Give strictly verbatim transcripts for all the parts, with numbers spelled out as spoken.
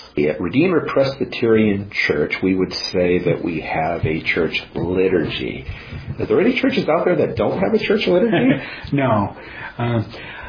At Redeemer Presbyterian Church, we would say that we have a church liturgy. Are there any churches out there that don't have a church liturgy? No. Uh,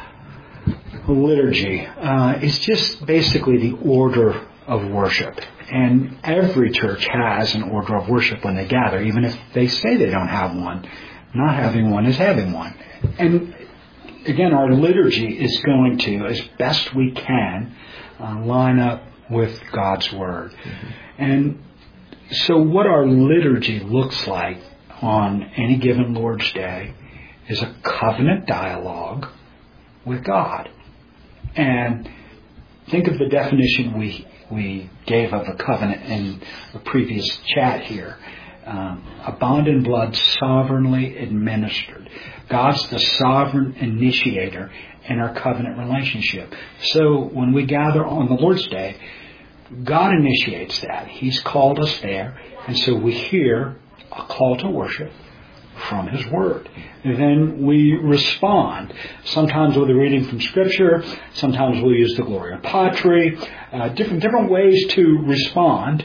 liturgy uh, is just basically the order of worship. And every church has an order of worship when they gather, even if they say they don't have one. Not having one is having one. And again, our liturgy is going to, as best we can, uh, line up with God's Word. Mm-hmm. And so what our liturgy looks like on any given Lord's Day is a covenant dialogue with God. And think of the definition we we gave of a covenant in the previous chat here. Um, a bond in blood sovereignly administered. God's the sovereign initiator in our covenant relationship. So when we gather on the Lord's Day, God initiates that. He's called us there. And so we hear a call to worship from His Word. And then we respond, sometimes with a reading from Scripture, sometimes we'll use the Gloria Patri, uh, different different ways to respond.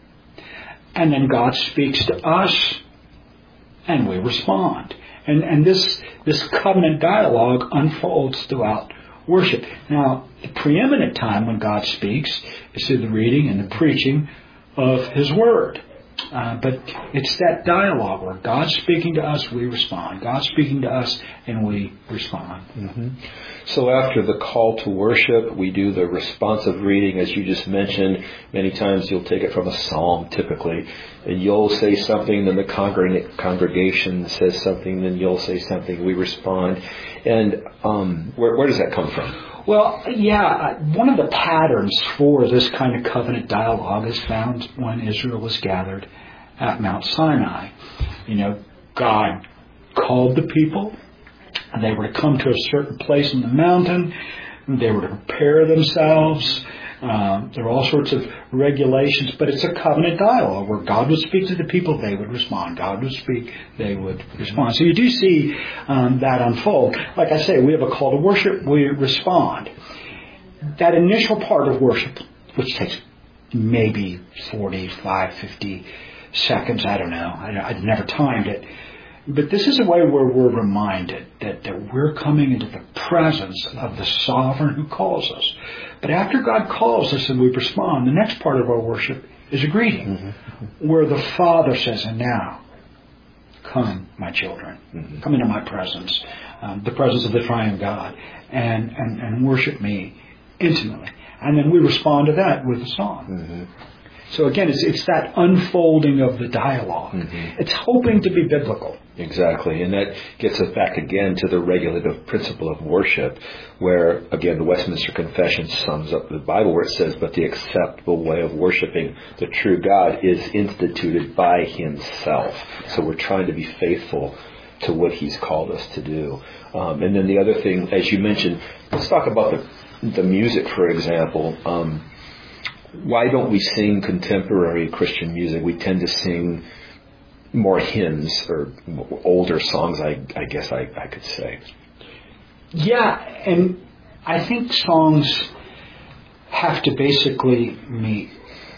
And then God speaks to us, and we respond. And and this this covenant dialogue unfolds throughout worship. Now, the preeminent time when God speaks is through the reading and the preaching of His Word. Uh, but it's that dialogue where God's speaking to us, we respond. God's speaking to us, and we respond. Mm-hmm. So after the call to worship, we do the responsive reading, as you just mentioned. Many times you'll take it from a psalm, typically, and you'll say something, then the congreg- congregation says something, then you'll say something, we respond. And um, where, where does that come from? Well, yeah, one of the patterns for this kind of covenant dialogue is found when Israel was gathered at Mount Sinai. You know, God called the people, and they were to come to a certain place in the mountain, and they were to prepare themselves. Um, there are all sorts of regulations, but it's a covenant dialogue where God would speak to the people, they would respond. God would speak, they would respond. So you do see um, that unfold. Like I say, we have a call to worship, we respond. That initial part of worship, which takes maybe forty-five, fifty seconds, I don't know, I, I've never timed it. But this is a way where we're reminded that, that we're coming into the presence of the sovereign who calls us. But after God calls us and we respond, the next part of our worship is a greeting, mm-hmm. where the Father says, and now, come, my children, mm-hmm. come into my presence, um, the presence of the triune God, and, and, and worship me intimately. And then we respond to that with a song. Mm-hmm. So again, it's it's that unfolding of the dialogue. Mm-hmm. It's hoping to be biblical. Exactly. And that gets us back again to the regulative principle of worship, where, again, the Westminster Confession sums up the Bible where it says, but the acceptable way of worshiping the true God is instituted by Himself. So we're trying to be faithful to what He's called us to do. Um, and then the other thing, as you mentioned, let's talk about the, the music, for example. Um, Why don't we sing contemporary Christian music? We tend to sing more hymns or older songs, I, I guess I, I could say. Yeah, and I think songs have to basically meet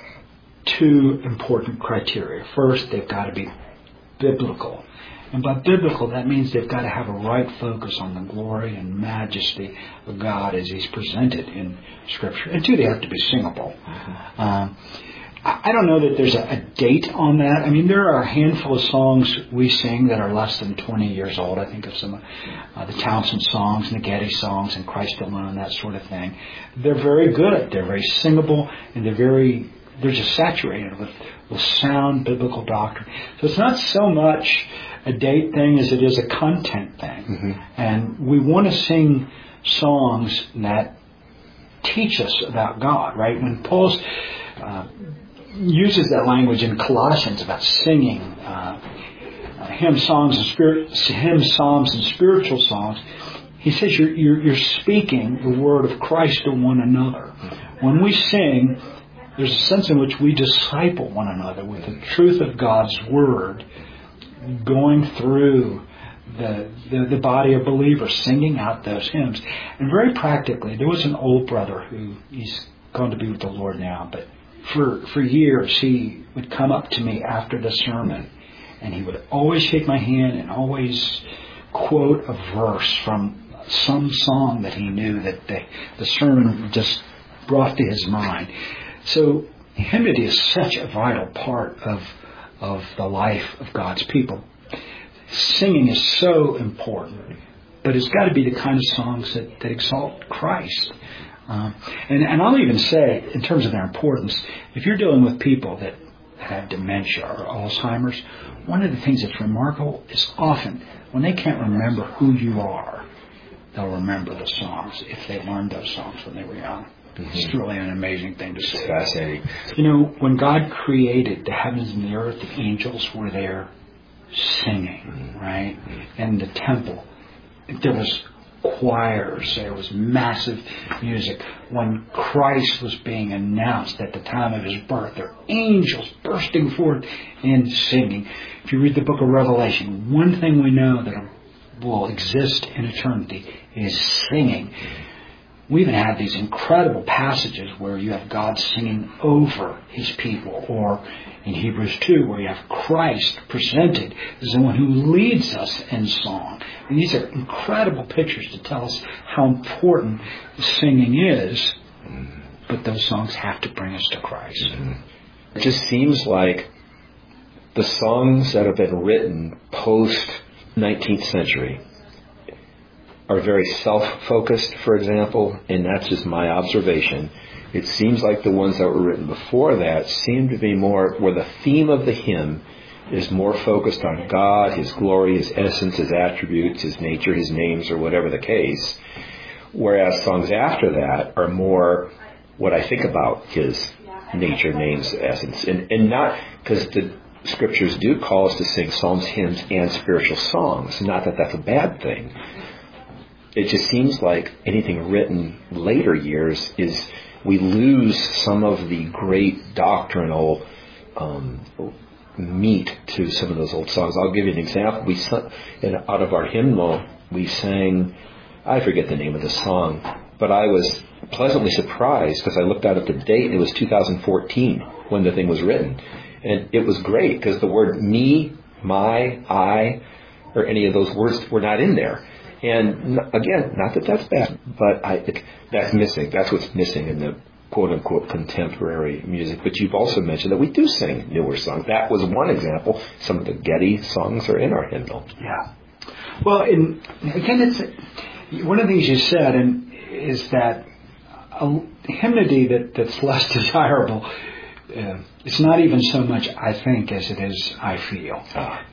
two important criteria. First, they've got to be biblical. And by biblical, that means they've got to have a right focus on the glory and majesty of God as He's presented in Scripture. And two, they have to be singable. Mm-hmm. Um, I, I don't know that there's a, a date on that. I mean, there are a handful of songs we sing that are less than twenty years old. I think of some of uh, the Townsend songs and the Getty songs and Christ Alone, that sort of thing. They're very good. They're very singable, and they're very, they're just saturated with, with sound biblical doctrine. So it's not so much a date thing as it is a content thing. Mm-hmm. And we want to sing songs that teach us about God, right? When Paul uh, uses that language in Colossians about singing uh, uh, hymn songs and spirit, hymn psalms and spiritual songs, he says you're, you're, you're speaking the word of Christ to one another. When we sing, there's a sense in which we disciple one another with the truth of God's word, going through the, the the body of believers, singing out those hymns. And very practically, there was an old brother who, he's gone to be with the Lord now, but for for years he would come up to me after the sermon, and he would always shake my hand and always quote a verse from some song that he knew that the, the sermon just brought to his mind. So hymnody is such a vital part of of the life of God's people. Singing is so important, but it's got to be the kind of songs that, that exalt Christ. Um, and, and I'll even say, in terms of their importance, if you're dealing with people that have dementia or Alzheimer's, one of the things that's remarkable is often when they can't remember who you are, they'll remember the songs if they learned those songs when they were young. Mm-hmm. It's really an amazing thing to see. It's fascinating. You know, when God created the heavens and the earth, the angels were there singing, mm-hmm. right? And the temple, there was choirs, there was massive music. When Christ was being announced at the time of his birth, there were angels bursting forth in singing. If you read the book of Revelation, one thing we know that will exist in eternity is singing. We even have these incredible passages where you have God singing over his people, or in Hebrews two, where you have Christ presented as the one who leads us in song. And these are incredible pictures to tell us how important singing is, but those songs have to bring us to Christ. Mm-hmm. It just seems like the songs that have been written post-nineteenth century are very self-focused, for example, and that's just my observation. It seems like the ones that were written before that seem to be more where the theme of the hymn is more focused on God, his glory, his essence, his attributes, his nature, his names, or whatever the case. Whereas songs after that are more what I think about his nature, names, essence. And, and not because the scriptures do call us to sing psalms, hymns, and spiritual songs. Not that that's a bad thing. It just seems like anything written later years is we lose some of the great doctrinal um, meat to some of those old songs. I'll give you an example. We in, out of our hymnal we sang, I forget the name of the song, but I was pleasantly surprised because I looked out at the date and it was two thousand fourteen when the thing was written, and it was great because the word me, my, I, or any of those words were not in there. And again, not that that's bad, but I, it, that's missing. That's what's missing in the quote-unquote contemporary music. But you've also mentioned that we do sing newer songs. That was one example. Some of the Getty songs are in our hymnal. Yeah. Well, in, again, it's one of the things you said, and is that a hymnody that, that's less desirable. Uh, it's not even so much I think as it is I feel. Ah.